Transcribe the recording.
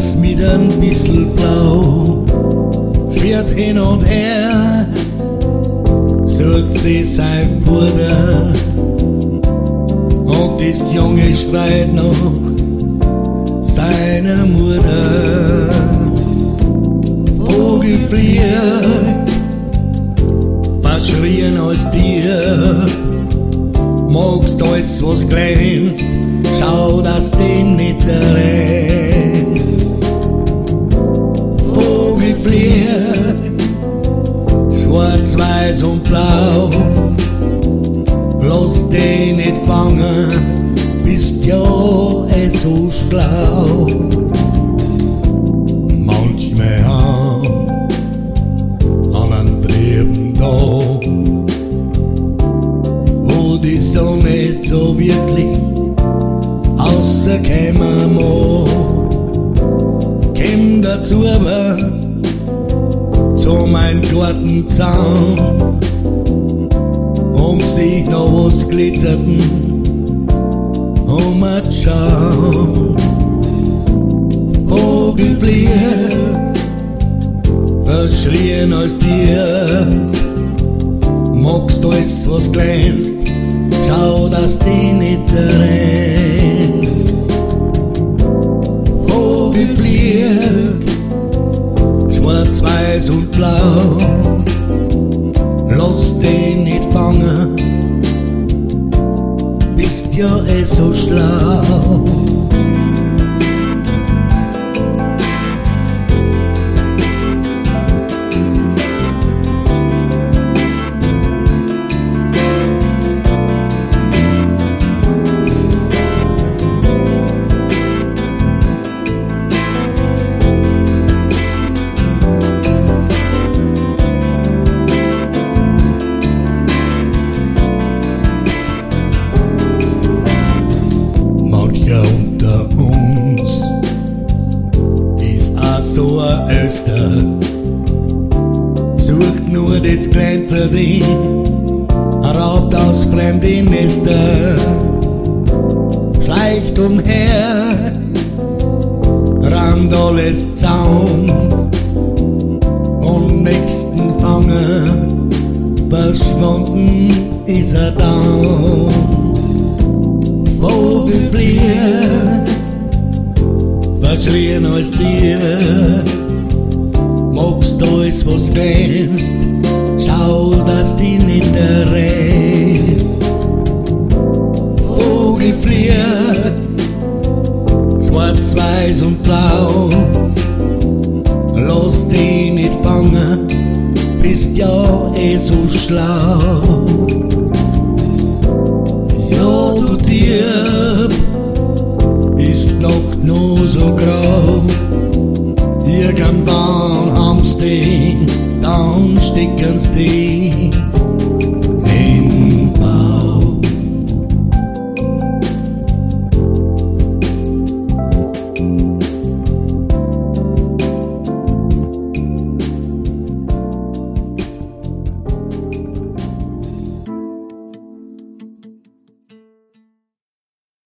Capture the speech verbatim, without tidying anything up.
Weiß mit ein bisschen Blau, schwirrt hin und her, sucht sie sein Bruder und das Junge schreit noch seine Mutter. Vogelflieg, verschrien aus dir, magst alles, was glänzt, schau, dass den nicht errennt. Vogelflieg, schwarz, weiß und blau, lass den nicht bangen, bist ja eh so schlau. Manchmal an, an einem trüben Tag, wo die Sonne nicht so wirklich rauskommen mag, komm dazu aber zu mein Gartenzaun, um sich noch was glitzerten umzuschauen. Vogelflieg, verschrien aus dir, magst alles, was glänzt, schau, dass die nicht rennt. Vogelflieg, schwarz, weiß und blau, lass den nicht fangen, bist ja eh so schlau. Unter uns ist auch so ein Öster, sucht nur das kleinste Ding, raubt aus fremden Nester, schleicht umher, rammt alles Zaun und nächsten Fangen verschwunden ist er down. Vogelflieg, verschrien aus dir, magst alles, was glänzt, schau, dass die nicht errennt. Vogelflieg, schwarz, weiß und blau, lass die nicht fangen, bist ja eh so schlau. Ja, du Dieb, ist Nacht nur so grau, irgendwann haben's dich, dann stecken's dich